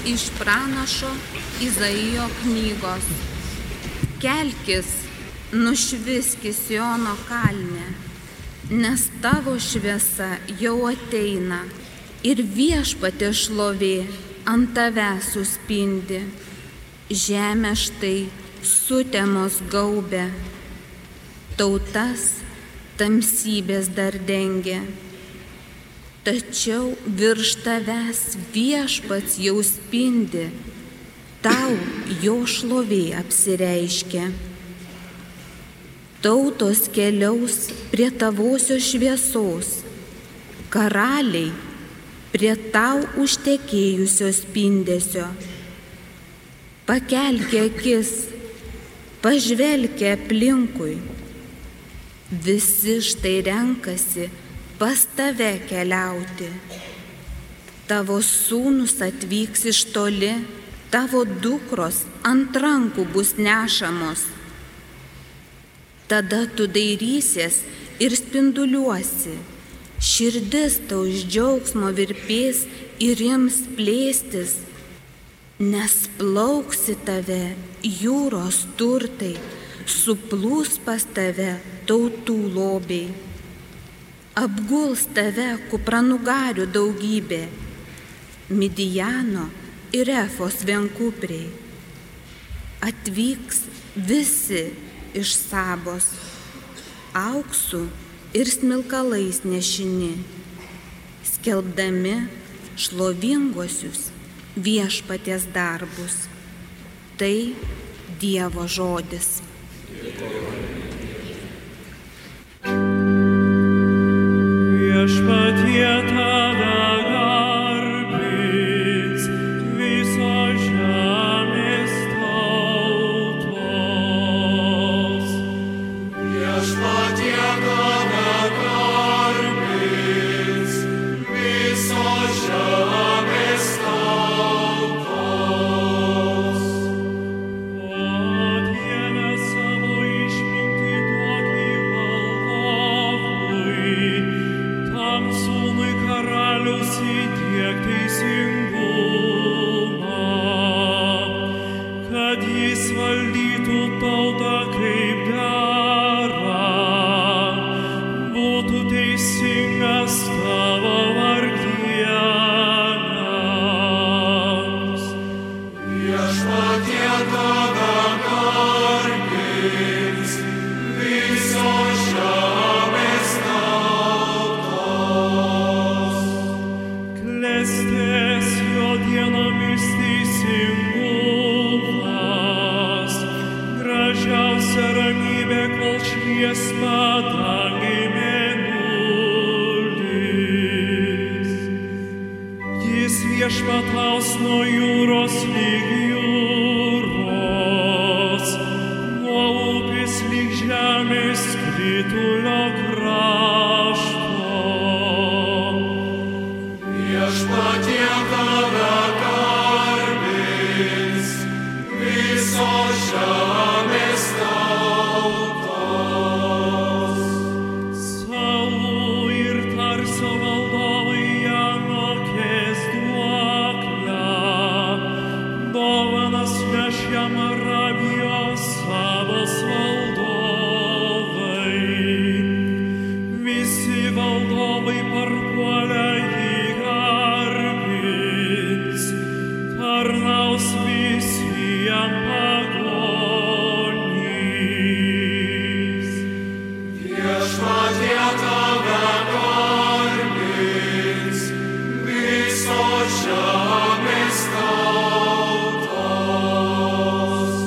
iš pranašo Izaijo knygos. Kelkis, nušviskis Siono kalne, nes tavo šviesa jau ateina ir Viešpaties šlovė ant tavęs suspindi. Žemė štai sutemos gaubia, tautas tamsybės dar dengia. Tačiau virš tavęs Viešpats jau spindi, tau jo šlovė apsireiškia. Tautos keliaus prie tavosios šviesos, karaliai prie tau užtekėjusio spindesio. Pakelki akis, pažvelki aplinkui, visi štai renkasi pas tave keliauti. Tavo sūnus atvyks iš toli, tavo dukros ant rankų bus nešamos. Tada tu dairysies ir spinduliuosi, širdis tau iš džiaugsmo virpės ir ims plėstis, nes plauks į tave jūros turtai, suplūs pas tave tautų lobiai. Apguls tave kupranugarių daugybė, Midijano ir Efos vienkupriai. Atvyks visi iš Sabos, auksu ir smilkalais nešini, skelbdami šlovinguosius Viešpaties darbus. Tai Dievo žodis. Viešpatie tave garbins visos žemės tautos. Viešpatie tave garbins visos žemės tautos. O Dieve savo išmintį duok valdovui, tam sūnui karalius įdiek teisingumą, kad jis valdytų tautą kaip dera, būtų teisingas tavo vargdieniams. Viešpatie tave garbins visos žemės tautos. Klestės jo dienomis teisingumas, gražiausia ramybė, kol švies padangėj mėnulis. Jis viešpataus nuo jūros lyg jūros, nuo upės lyg žemės skritulio krašto. Viešpatie tave garbins visos žemės tautos. Salų ir Tarso valdovai jam mokės duoklę, dovanas neš jam Arabijos Sabos valdovai. Visi valdovai parpuolę jį garbins, tarnaus visi jam pagonys. Viešpatie tave garbins visos žemės tautos.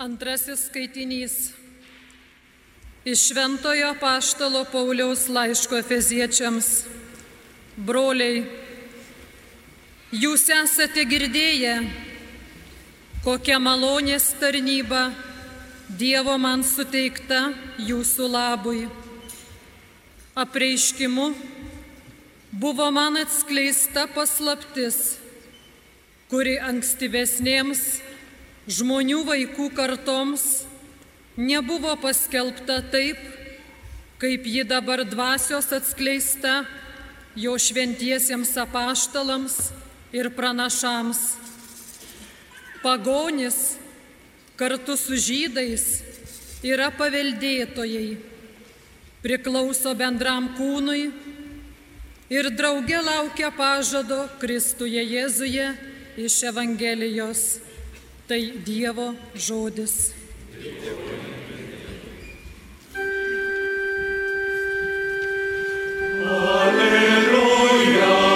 Antrasis skaitinys iš Šventojo Apaštalo Pauliaus laiško Efeziečiams. Broliai, jūs esate girdėję, kokia malonės tarnyba Dievo man suteikta jūsų labui. Apreiškimu buvo man atskleista paslaptis, kuri ankstyvesnėms žmonių vaikų kartoms nebuvo paskelbta taip, kaip ji dabar dvasios atskleista jo šventiesiems apaštalams ir pranašams. Pagonys kartu su žydais yra paveldėtojai, priklauso bendram kūnui ir drauge laukia pažado Kristuje Jėzuje iš Evangelijos. Tai Dievo žodis. Alleluja.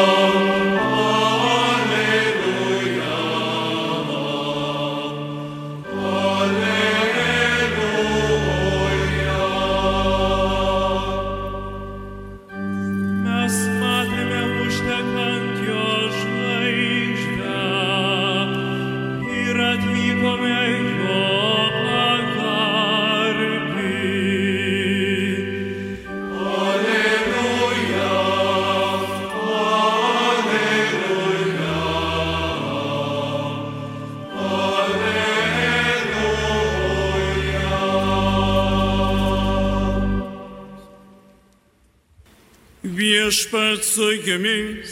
Viešpats su jumis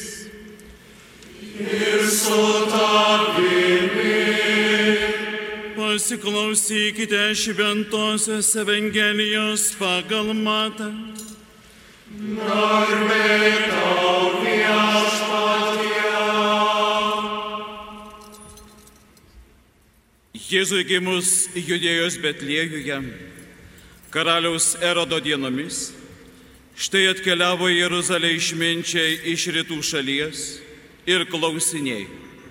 ir su tavimi. Pasiklausykite Šventosios Evangelijos pagal Matą. Garbė tau, Viešpatie. Jėzui gimus Judėjos Betliejuje, karaliaus Erodo dienomis, štai atkeliavo į Jeruzalę išminčiai iš rytų šalies ir klausinėjo,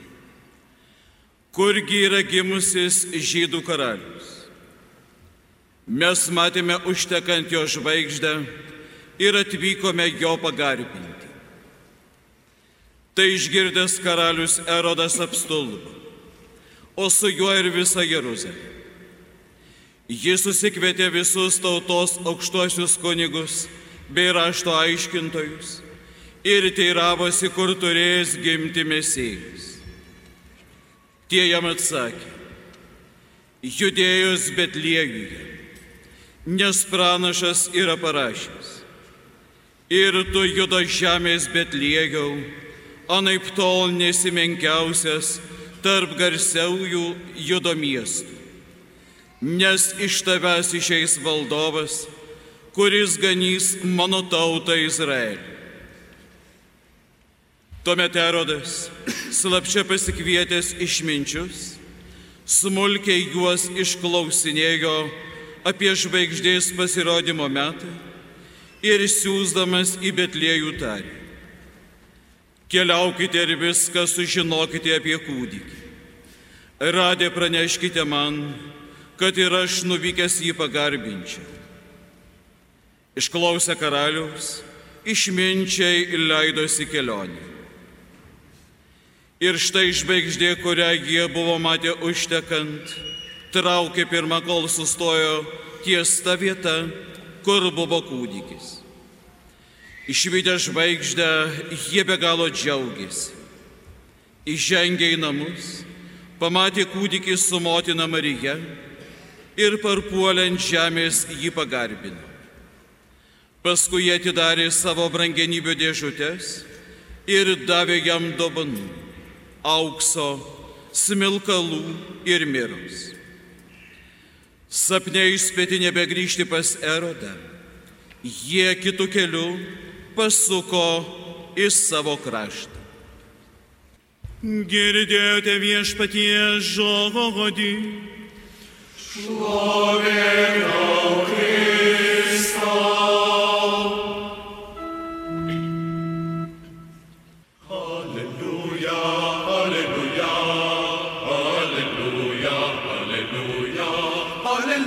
kurgi yra gimusis žydų karalius. Mes matėme užtekant jo žvaigždę ir atvykome jo pagarbinti. Tai išgirdęs karalius Erodas apstulbo, o su juo ir visa Jeruzalė. Jis susikvietė visus tautos aukštuosius kunigus bei rašto aiškintojus ir teiravosi, kur turės gimti Mesijas. Tie jam atsakė, Judėjos Betliejuje, nes pranašas yra parašęs, ir tu Judo žemės Betliejau, anaiptol nesi menkiausias tarp garsiųjų Judo miestų, nes iš tavęs išeis valdovas, kuris ganys mano tautą Izraelį. Tuomet Erodas, slapčia pasikvietęs išminčius, smulkiai juos išklausinėjo apie žvaigždės pasirodymo metą ir siųsdamas į Betliejų tarė, keliaukite ir viską sužinokite apie kūdikį. Radę praneškite man, kad ir aš nuvykęs jį pagarbinčiau. Išklausę karaliaus, išminčiai leidosi kelionė. Ir štai žvaigždė, kurią jie buvo matę užtekant, traukė pirmą, kol sustojo ties ta vieta, kur buvo kūdikis. Išvydę žvaigždę, jie be galo džiaugėsi. Įžengė į namus, pamatė kūdikį su motina Marija ir parpuolę ant žemės jį pagarbino. Paskui jie atidarė savo brangenybių dėžutes ir davė jam dovanų - aukso, smilkalų ir miros. Sapne įspėti nebegrįžti pas Erodą, jie kitų kelių pasuko į savo kraštą. Girdėjote Viešpatie žodį. Šlovė tau, Kristau. Alleluja, alleluja, alleluja, alleluja.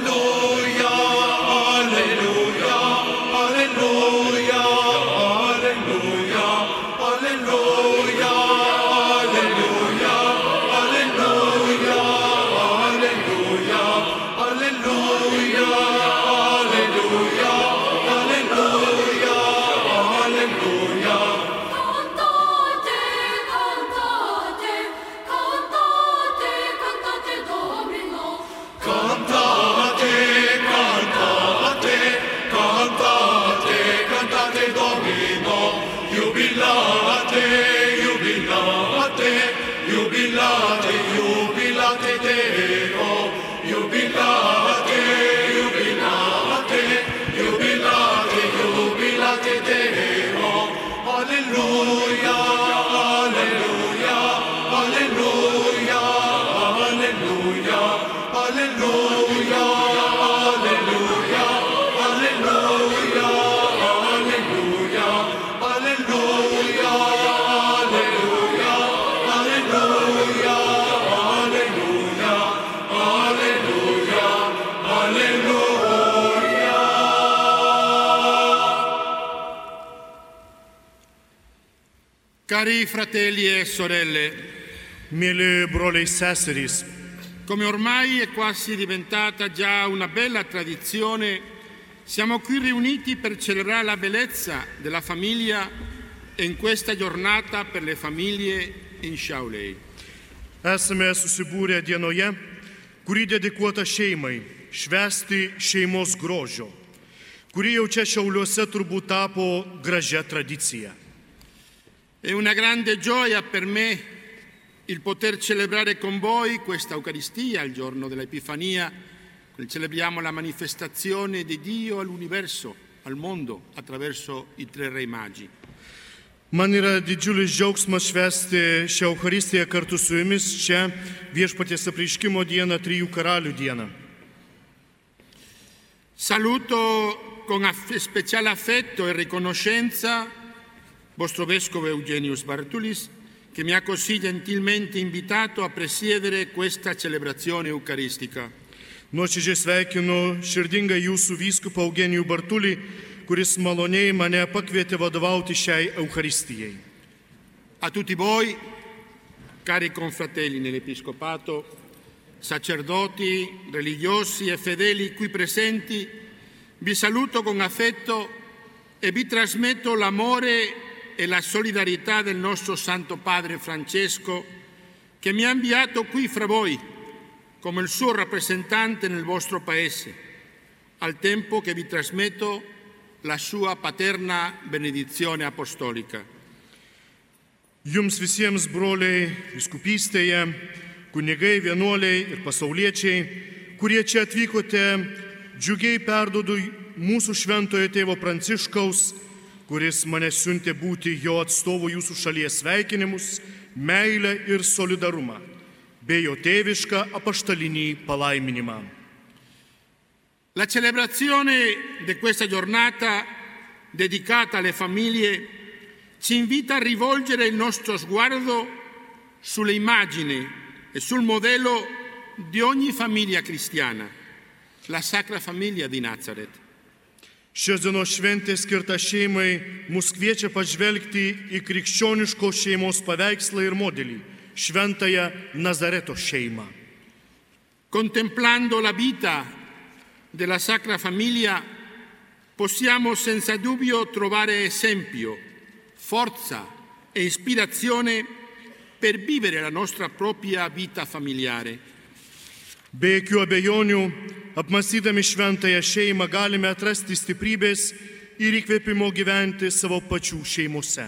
Cari fratelli e sorelle, Mėly broliai seserys, come ormai è quasi diventata già una bella tradizione, siamo qui riuniti per celebrare la bellezza della famiglia e in questa giornata per le famiglie in Šiauliai. esame susibūrę dienoje, kuri dedikuota šeimai, švęsti šeimos grožio, kuri jau čia Šiauliuose turbūt tapo gražia tradicija. È una grande gioia per me il poter celebrare con voi questa Eucaristia, il giorno dell'Epifania, quando celebriamo la manifestazione di Dio all'universo, al mondo, attraverso i tre Re Magi. Man yra didžiulis džiaugsmas švęsti šią Eucharistiją kartu su jumis čia Viešpaties apreiškimo dieną, Trijų karalių dieną. Saluto con speciale affetto e riconoscenza vostro vescovo Eugenius Bartulis, che mi ha così gentilmente invitato a presiedere questa celebrazione eucaristica. Nuoširdžiai sveikinu širdingą jūsų vyskupą Eugenijų Bartulį, kuris maloniai mane pakvietė vadovauti šiai Eucharistijai. A tutti voi, cari confratelli nell'Episcopato, sacerdoti, religiosi e fedeli qui presenti, vi saluto con affetto e vi trasmetto l'amore e la solidarietà del nostro Santo Padre Francesco, che mi ha inviato qui fra voi come il suo rappresentante nel vostro paese, al tempo che vi trasmetto la sua paterna benedizione apostolica. Jums visiems broliai vyskupystėje, kunigai, vienuoliai ir pasauliečiai, kurie čia atvykote, džiugiai perduodu mūsų šventojo tėvo Pranciškaus, kuris mane siuntė būti jo atstovu jūsų šalies sveikinimus, meilę ir solidarumą, bei jo tėvišką apaštalinį palaiminimą. La celebrazione di questa giornata dedicata alle famiglie ci invita a rivolgere il nostro sguardo sulle immagini e sul modello di ogni famiglia cristiana, la Sacra Famiglia di Nazaret. Šios dienos šventė skirta šeimai mus kviečia pažvelgti į krikščioniškos šeimos paveikslą ir modelį, šventąją Nazareto šeimą. Contemplando la vita della Sacra Famiglia possiamo senza dubbio trovare esempio, forza e ispirazione per vivere la nostra propria vita familiare. Be jokių abejonių, apmąstydami šventąją šeimą galime atrasti stiprybės ir įkvėpimo gyventi savo pačių šeimose.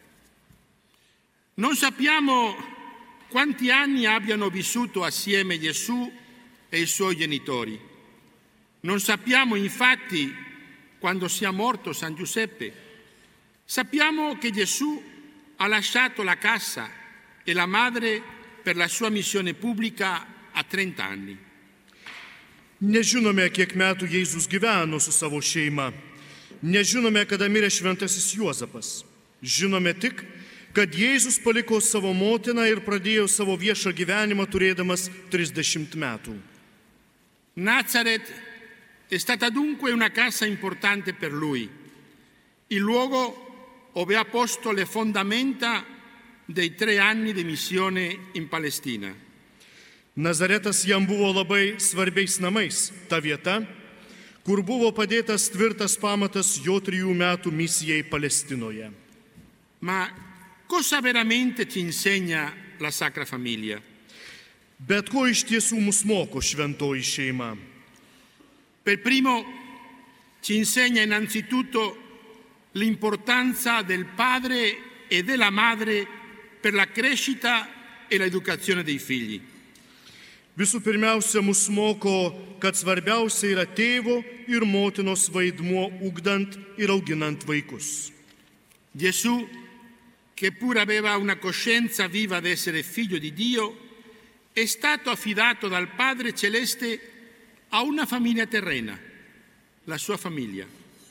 Non sappiamo quanti anni abbiano vissuto assieme Gesù e i suoi genitori. Non sappiamo infatti quando sia morto San Giuseppe. Sappiamo che Gesù ha lasciato la casa e la madre per la sua missione pubblica a 30 anni. Nežinome, kiek metų Jėzus gyveno su savo šeima. Nežinome, kada mirė šventasis Juozapas. Žinome tik, kad Jėzus paliko savo motiną ir pradėjo savo viešą gyvenimą turėdamas 30 metų. Nazareth è stata dunque una casa importante per lui, il luogo dove ha posto le fondamenta dei 3 anni di missione in Palestina. Nazaretas jam buvo labai svarbiais namais, ta vieta, kur buvo padėtas tvirtas pamatas jo 3 metų misijai Palestinoje. Ma cosa veramente ci insegna la Sacra Famiglia? Bet ko iš tiesų mus moko šventoji šeima? Per primo ci insegna innanzitutto l'importanza del padre e della madre per la crescita e l'educazione dei figli. Visų pirmiausia, mus moko, kad svarbiausia yra tėvo ir motinos vaidmuo ugdant ir auginant vaikus. Gesù, che pur aveva una coscienza viva di essere figlio di Dio, è stato affidato dal Padre Celeste a una famiglia terrena, la sua famiglia.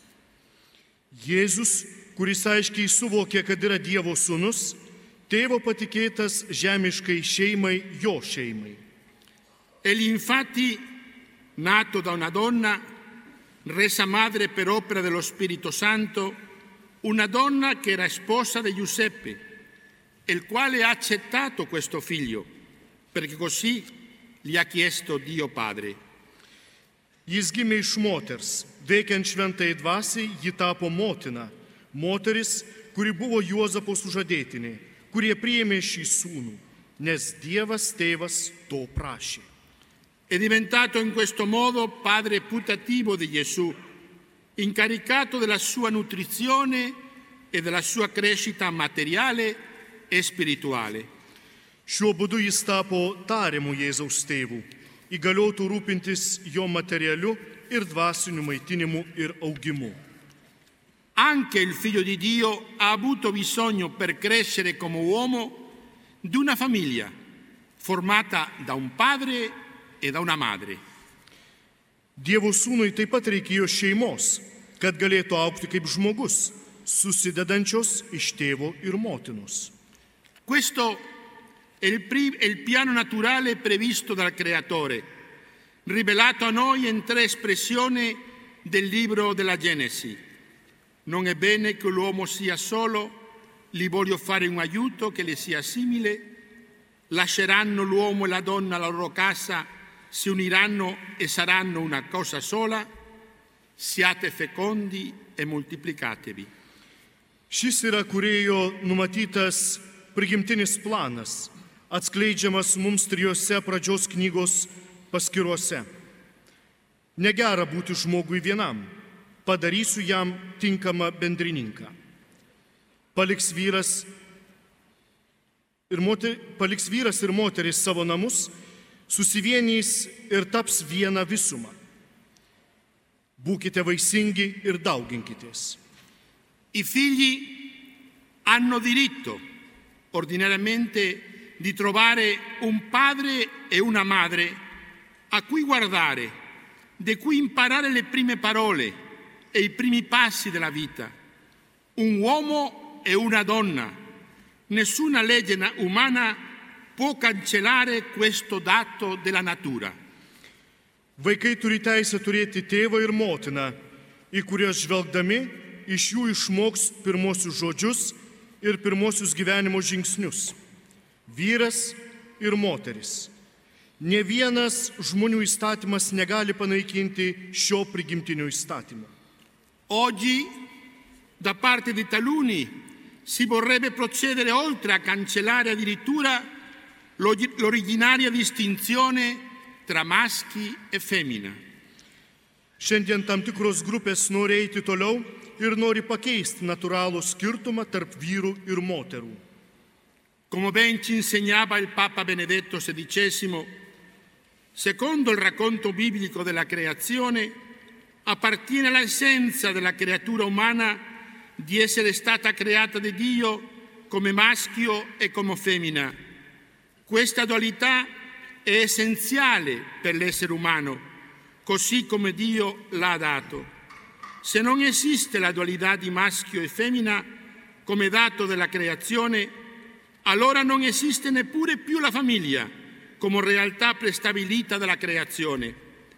Jėzus, kuris aiškiai suvokė, kad yra Dievo sūnus, tėvo patikėtas žemiškai šeimai, jo šeimai. Egli infatti, nato da una donna, resa madre per opera dello Spirito Santo, una donna che era sposa di Giuseppe, il quale ha accettato questo figlio, perché così gli ha chiesto Dio Padre. Jis gimė iš moters, veikiant šventai dvasiai, ji tapo motina, moteris, kuri buvo Juozapo sužadėtinė, kurie priėmė šį sūnų, nes Dievas tėvas to prašė. È diventato in questo modo padre putativo di Gesù, incaricato della sua nutrizione e della sua crescita materiale e spirituale. Šiuo būdu jis tapo tariamu Jėzaus tėvu, įgaliotų rūpintis jo materialiu ir dvasiniu maitinimu ir augimu. Anche il figlio di Dio ha avuto bisogno per crescere come uomo di una famiglia formata da un padre e da una madre. Dievo sūnui taip pat reikėjo šeimos, kad galėtų augti kaip žmogus, susidedančios iš tėvo ir motinos. Questo è il piano naturale previsto dal Creatore, rivelato a noi in 3 espressioni del libro della Genesi. Non è bene che l'uomo sia solo, gli voglio fare un aiuto che le sia simile, lasceranno l'uomo e la donna la loro casa, si uniranno e saranno una cosa sola, siate fecondi e moltiplicatevi. Šis yra kūrėjo numatytas prigimtinis planas, atskleidžiamas mums 3 pradžios knygos paskyruose. Negera būti žmogui vienam, padarysiu jam tinkamą bendrininką. Paliks vyras ir moteris savo namus, susivienys ir taps viena visuma. Būkite vaisingi ir dauginkitės. I figli hanno diritto, ordinariamente, di trovare un padre e una madre a cui guardare, di cui imparare le prime parole e i primi passi della vita. Un uomo e una donna. Nessuna legge umana può cancellare questo dato della natura. Vaikai turi teisę turėti tėvą ir motiną, į kurias žvelgdami iš jų išmoks pirmosius žodžius ir pirmosius gyvenimo žingsnius. Vyras ir moteris. Ne vienas žmonių įstatymas negali panaikinti šio prigimtinio įstatymo. Oggi, da parte di taluni, si vorrebbe procedere oltre a cancellare addirittura l'originaria distinzione tra maschi e femmina. Šiandien tam tikros grupės nori eiti toliau ir nori pakeisti natūralų skirtumą tarp vyrų ir moterų. Come ben ci insegnava il Papa Benedetto XVI, secondo il racconto biblico della creazione, appartiene all'essenza della creatura umana di essere stata creata da Dio come maschio e come femmina. Questa dualità è essenziale per l'essere umano, così come Dio l'ha dato. Se non esiste la dualità di maschio e femmina come dato della creazione, allora non esiste neppure più la famiglia come realtà prestabilita dalla creazione.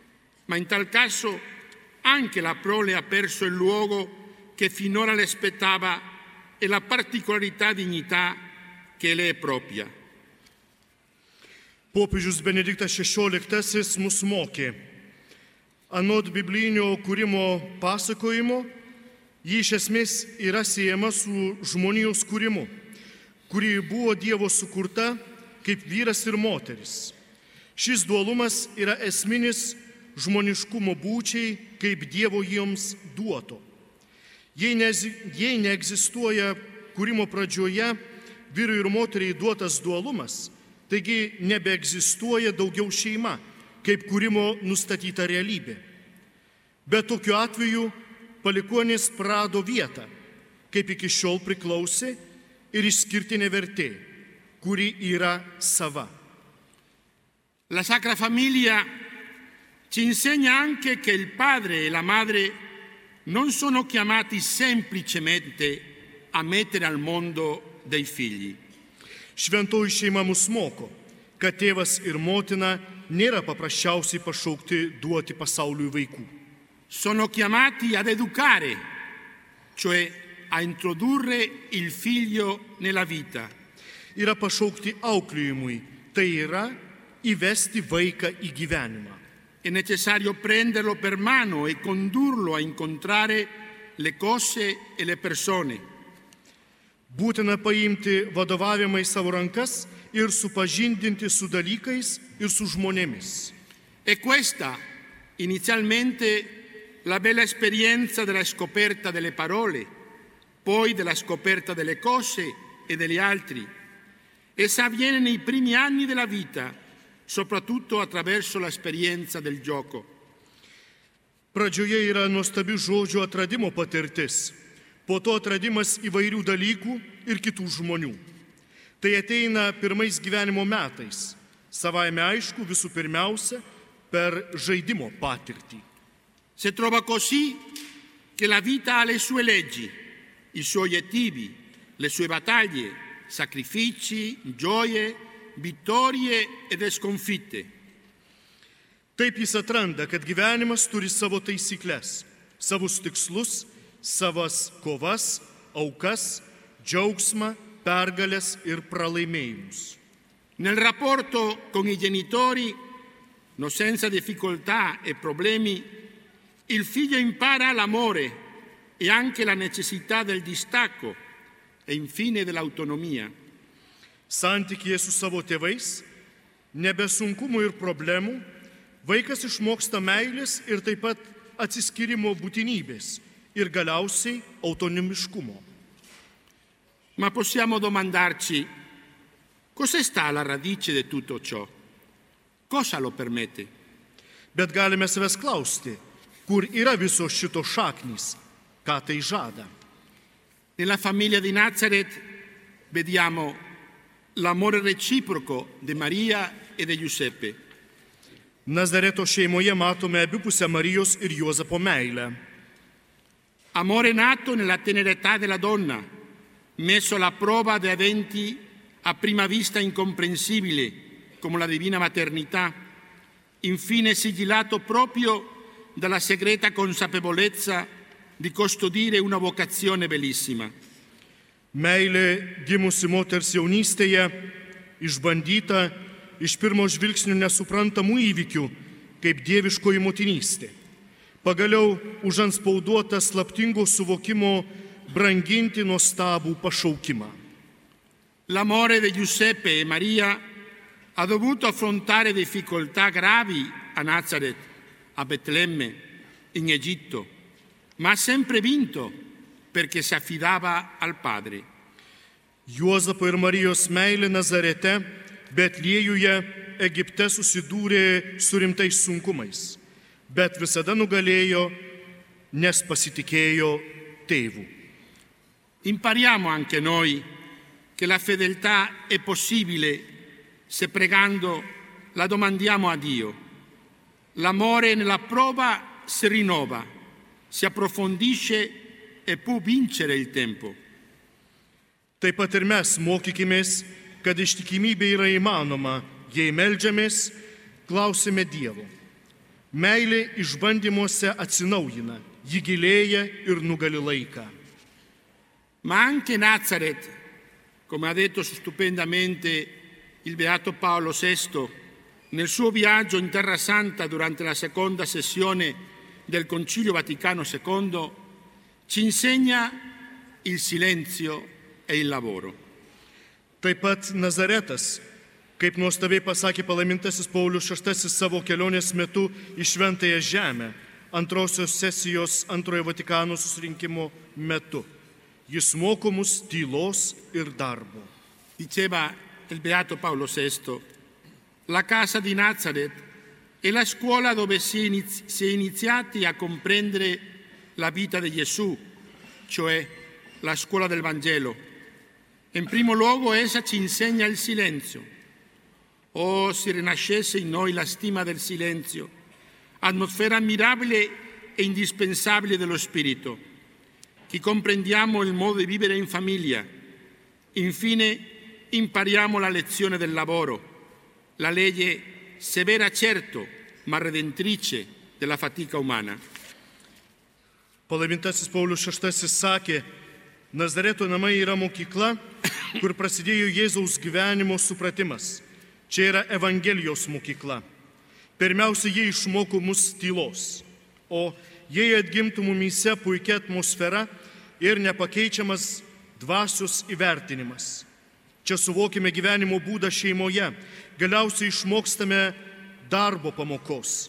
ma in tal caso anche la prole ha perso il luogo che finora le spettava e la particolarità dignità che le è propria. Popiežius Benediktas XVI mus mokė. Anot biblinio kūrimo pasakojimo, ji iš esmės yra siejama su žmonijos kūrimu, kuri buvo Dievo sukurta kaip vyras ir moteris. Šis dualumas yra esminis žmoniškumo būčiai, kaip Dievo jiems duoto. Jei neegzistuoja kūrimo pradžioje vyrui ir moteriai duotas dualumas, taigi nebeegzistuoja daugiau šeima, kaip kūrimo nustatyta realybė. Bet tokiu atveju palikuonys prarado vietą, kaip iki šiol priklausė, ir išskirtinė vertė, kuri yra sava. La Sacra Famiglia ci insegna anche che il padre e la madre non sono chiamati semplicemente a mettere al mondo dei figli. Šventoji šeima mus moko, kad tėvas ir motina nėra paprasčiausiai pašaukti duoti pasauliui vaikų. Sono chiamati ad educare, cioè a introdurre il figlio nella vita. Yra pašaukti auklėjimui, tai yra įvesti vaiką į gyvenimą. È necessario prenderlo per mano e condurlo a incontrare le cose e le persone. Būtina paimti vadovavimą į savo rankas ir supažindinti su dalykais ir su žmonėmis. E questa, inizialmente, la bella esperienza della scoperta delle parole, poi della scoperta delle cose e degli altri. Essa avviene nei primi anni della vita, soprattutto attraverso l'esperienza del gioco. Pradžioje yra nuostabi žodžio atradimo patirtis, po to atradimas įvairių dalykų ir kitų žmonių. Tai ateina pirmais gyvenimo metais, savaime aišku visų pirmiausia per žaidimo patirtį. Si trova così che la vita ha le sue leggi, i suoi obiettivi, le sue battaglie, sacrifici, gioie, vittorie ed sconfitte. Taip jis atranda, kad gyvenimas turi savo taisyklės, savus tikslus, savas kovas, aukas, džiaugsmą, pergalės ir pralaimėjimus. Nel rapporto con i genitori, no senza difficoltà e problemi, il figlio impara l'amore e anche la necessità del distacco e infine dell'autonomia. Santykyje su savo tėvais, nebe sunkumų ir problemų, vaikas išmoksta meilės ir taip pat atsiskyrimo būtinybės ir galiausiai autonomiškumo. Ma possiamo domandarci, cosa sta alla radice di tutto ciò? Cosa lo permette? Bet galime savęs klausti, kur yra viso šito šaknys, ką tai žada. Nella famiglia di Nazareth vediamo l'amore reciproco di Maria e di Giuseppe. Nazareto šeimoje matome abipusę Marijos ir Juozapo meilę. Amore nato nella tenera età della donna, messo alla prova da eventi a prima vista incomprensibili, come la divina maternità, infine sigillato proprio dalla segreta consapevolezza di custodire una vocazione bellissima. Meilė gimusi moters jaunystėje, išbandyta iš pirmo žvilgsnio nesuprantamų įvykių, kaip dieviškoji motinystė. Pagaliau užantspauduota slaptingo suvokimo branginti nuostabų pašaukimą. L'amore di Giuseppe e Maria ha dovuto affrontare difficoltà gravi a Nazareth, a Betlemme, in Egitto, ma ha sempre vinto perché si affidava al Padre. Juozapo ir Marijos meilė Nazarete, Betliejuje, Egipte susidūrė su rimtais sunkumais, bet visada nugalėjo, nes pasitikėjo tėvu. Impariamo anche noi che la fedeltà è possibile se pregando la domandiamo a Dio. L'amore nella prova si rinnova, si approfondisce e può vincere il tempo. Taip pat ir mes mokykimės, kad ištikimybė yra įmanoma, jei meldžiamės, klausime Dievo. Meilė išbandymuose atsinaujina, ji gilėja ir nugali laiką. Ma anche Nazareth, come ha detto stupendamente il Beato Paolo VI nel suo viaggio in Terra Santa durante la seconda sessione del Concilio Vaticano II, ci insegna il silenzio e il lavoro. Taip pat Nazaretas, kaip nuostabiai pasakė palaimintasis Paulius VI savo kelionės metu į Šventąją Žemę, antrosios sesijos antrojo Vatikano susirinkimo metu. Jis moko mus tylos ir darbo. Diceva il Beato Paolo VI, la casa di Nazareth è la scuola dove si è iniziati a comprendere la vita di Gesù, cioè la scuola del Vangelo. In primo luogo essa ci insegna il silenzio. Oh, se rinascesse in noi la stima del silenzio, atmosfera ammirabile e indispensabile dello spirito, che comprendiamo il modo di vivere in famiglia. Infine impariamo la lezione del lavoro, la legge severa certo, ma redentrice della fatica umana. Palaimintasis Paulius VI sakė, Nazareto namai yra mokykla, kur prasidėjo Jėzaus gyvenimo supratimas. Čia yra Evangelijos mokykla. Pirmiausia, jie išmoko mus tylos, o jei atgimtų mumyse puikia atmosfera ir nepakeičiamas dvasios įvertinimas. Čia suvokime gyvenimo būdą šeimoje, galiausiai išmokstame darbo pamokos.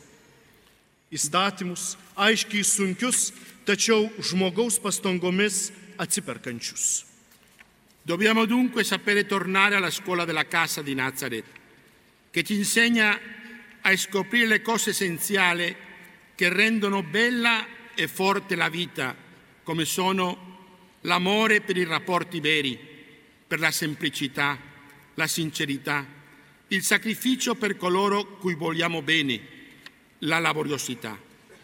Įstatymus, aiškiai sunkius, tačiau žmogaus pastangomis atsiperkančius. Dobbiamo dunque sapere tornare alla scuola della casa di Nazareth, che ci insegna a scoprire le cose essenziali che rendono bella e forte la vita, come sono l'amore per i rapporti veri, per la semplicità, la sincerità, il sacrificio per coloro cui vogliamo bene, la laboriosità.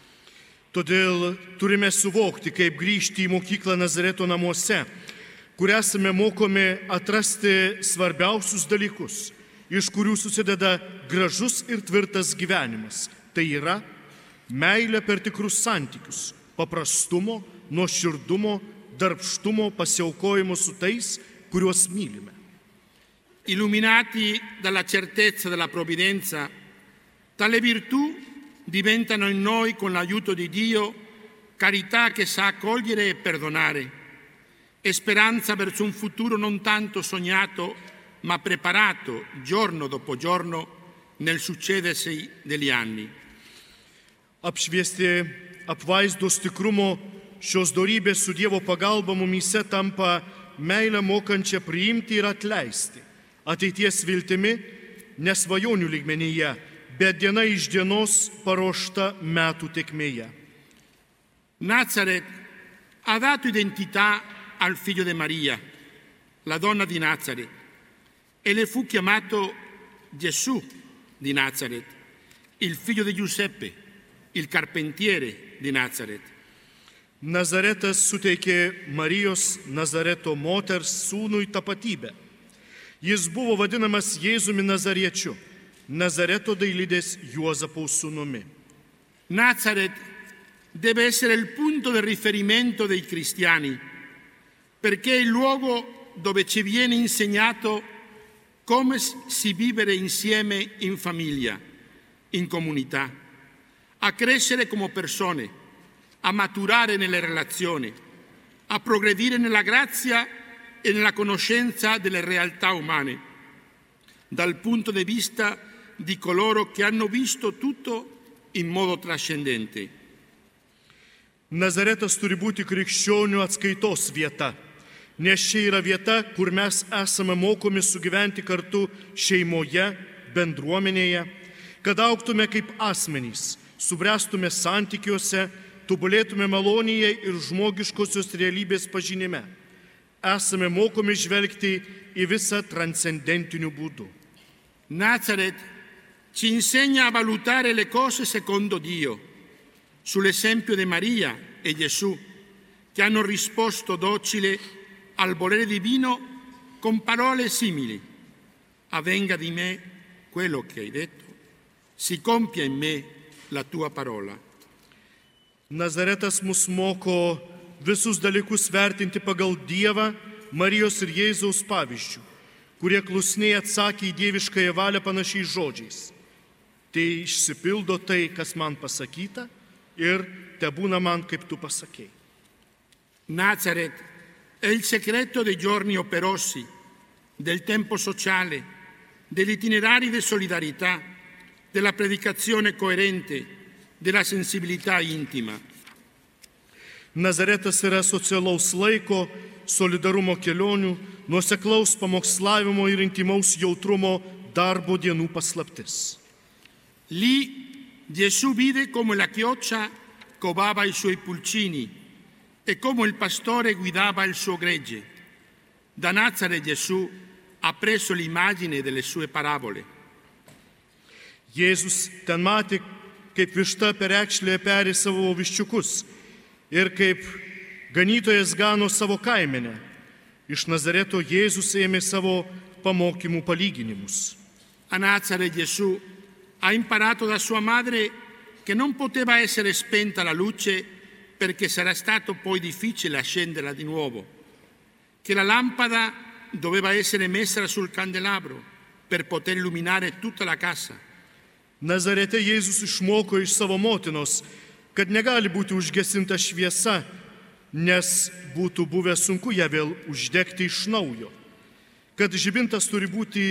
Todėl turime suvokti, kaip grįžti į mokyklą Nazareto namuose, kur esame mokomi atrasti svarbiausius dalykus, iš kurių susideda gražus ir tvirtas gyvenimas. Tai yra meilė per tikrus santykius, paprastumo, nuoširdumo, darbštumo, pasiaukojimo su tais, kuriuos mylime. Illuminati dalla certezza della provvidenza, tale virtù diventano in noi, con l'aiuto di Dio, carità che sa accogliere e perdonare, e speranza verso un futuro non tanto sognato, ma preparato giorno dopo giorno nel succedersi degli anni. Apšviesti apvaizdos tikrumo šios dorybės su Dievo pagalba mumyse tampa meilę mokančią priimti ir atleisti, ateities viltimi, nesvajonių lygmenyje, bet diena iš dienos paruošta metų tėkmėje. Nazareth ha dato identità al figlio di Maria, la donna di Nazareth, e le fu chiamato Gesù di Nazareth, il figlio di Giuseppe, il carpentiere di Nazareth. Nazaretas suteikė Marijos Nazareto moters sūnui tapatybę. Jis buvo vadinamas Jėzumi Nazariečiu, Nazareto dailidės Juozapaus sūnumi. Nazareth deve essere il punto di riferimento dei cristiani, perché è il luogo dove ci viene insegnato come si vivere insieme in famiglia, in comunità, a crescere come persone, a maturare nelle relazioni, a progredire nella grazia e nella conoscenza delle realtà umane, dal punto di vista di coloro che hanno visto tutto in modo trascendente. Nazaretas turi būti krikščionių atskaitos vieta, nes čia yra vieta, kur mes esame mokomi sugyventi kartu šeimoje, bendruomenėje, kad augtume kaip asmenys, subręstume santykiuose, tobulėtume malonėje ir žmogiškosios realybės pažinime. Esame mokomi žvelgti į visą transcendentiniu būdu. Nazareth ci insegna a valutare le cose secondo Dio, sull'esempio di Maria e Gesù, che hanno risposto docile al volere divino con parole simili. Avvenga di me quello che hai detto, si compia in me la tua parola. Nazaretas mus moko visus dalykus vertinti pagal Dievą, Marijos ir Jėzaus pavyzdžių, kurie klusniai atsakė į dieviškąją valią panašiais žodžiais. Tai išsipildo tai, kas man pasakyta, ir tebūna man, kaip tu pasakei. Nazaret è il segreto dei giorni operosi, del tempo sociale, degli itinerari di solidarietà, della predicazione coerente, della sensibilità intima. Nazaretas yra socialaus laiko, solidarumo kelionių, nuoseklaus pamokslavimo ir intimaus jautrumo darbo dienų paslaptis. Lì Gesù vide come la chioccia covava i suoi pulcini e come il pastore guidava il suo gregge. Da Nazaret Gesù ha preso l'immagine delle sue parabole. Jėzus ten matė, kaip višta per ekšlę peri savo viščiukus ir kaip ganytojas gano savo kaimenę. Iš Nazareto Jėzus ėmė savo pamokymų palyginimus. A Nazaret Gesù ha imparato da sua madre che non poteva essere spenta la luce perché sarà stato poi difficile accenderla di nuovo, che la lampada doveva essere messa sul candelabro per poter illuminare tutta la casa. Nazarete Jėzus išmoko iš savo motinos, kad negali būti užgesinta šviesa, nes būtų buvę sunku ją vėl uždegti iš naujo, kad žibintas turi būti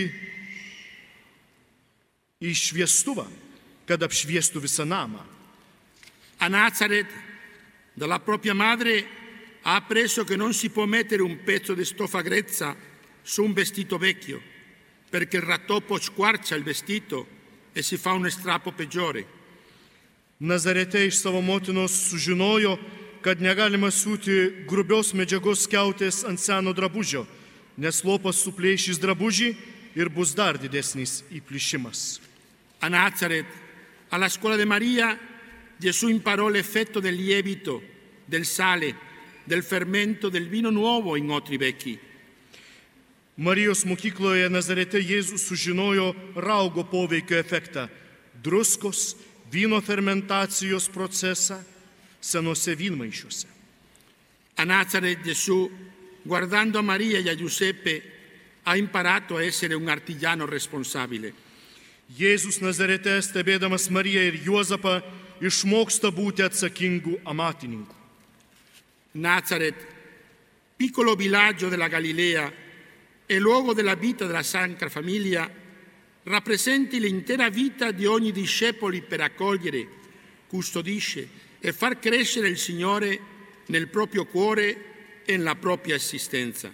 į šviestuvą, kad apšviestų visą namą. A Nazaret, dalla propria madre, ha appreso che non si può mettere un pezzo di stoffa grezza su un vestito vecchio, perché il rattoppo squarcia il vestito e si fa un strappo peggiore. Nazarete iš savo motinos sužinojo, kad negalima siūti grubios medžiagos skiautės ant seno drabužio, nes lopas suplėšys drabužį ir bus dar didesnis įplyšimas. A Nazaret, alla scuola di Maria, Gesù imparò l'effetto del lievito, del sale, del fermento, del vino nuovo in otri vecchi. Marijos mokykloje Nazarete Jėzus sužinojo raugo poveikio efektą, druskos, vyno fermentacijos procesą senose vynmaišiuose. A Nazaret Gesù, guardando a Maria e a Giuseppe, ha imparato a essere un artigiano responsabile. Jėzus Nazarete, stebėdamas Mariją ir Juozapą, išmoksta būti atsakingų amatininkų. Nazaret, piccolo villaggio della Galilea e luogo della vita della Sacra Famiglia, rappresenti l'intera vita di ogni discepolo per accogliere, custodisce e far crescere il Signore nel proprio cuore e nella propria esistenza.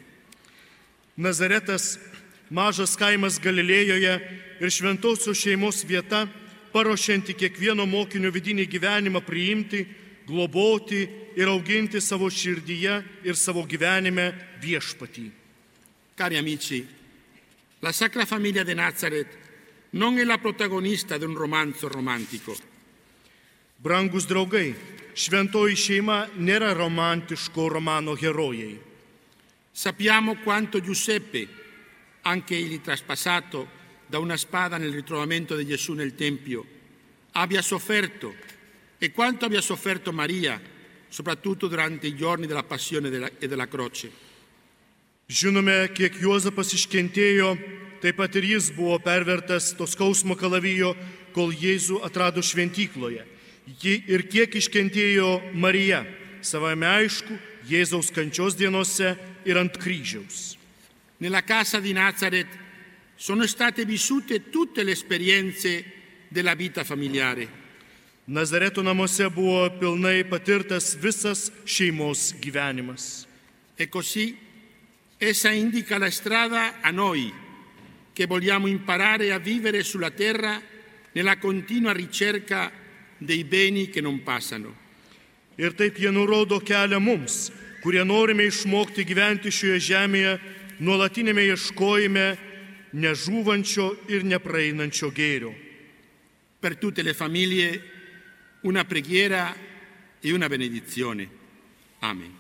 Nazaretas, mažas kaimas Galilėjoje ir šventosios šeimos vieta, paruošianti kiekvieno mokinio vidinį gyvenimą priimti, globoti ir auginti savo širdyje ir savo gyvenime viešpatį. Cari amici, la Sacra Famiglia di Nazaret non è la protagonista di un romanzo romantico. Brangus draugai, šventoji šeima nėra romantiško romano herojai. Sappiamo quanto Giuseppe, anche egli traspassato da una spada nel ritrovamento di Gesù nel Tempio, abbia sofferto e quanto abbia sofferto Maria, soprattutto durante i giorni della passione e della croce. Žinome, kiek Juozapas iškentėjo, taip pat ir jis buvo pervertas to skausmo kalavijo, kol Jėzų atrado šventykloje. Ir kiek iškentėjo Marija, savame aišku, Jėzaus kančios dienose ir ant kryžiaus. Nella casa di Nazaret sono state vissute tutte le esperienze della vita familiare. Nazareto namuose buvo pilnai patirtas visas šeimos gyvenimas. E così essa indica la strada a noi, che vogliamo imparare a vivere sulla terra nella continua ricerca dei beni che non passano. Ir taip jie nurodo kelią mums, kurie norime išmokti gyventi šioje žemėje, nuolatinėme ieškojime nežūvančio ir nepraeinančio gėrio. Per tutte le famiglie una preghiera e una benedizione. Amen.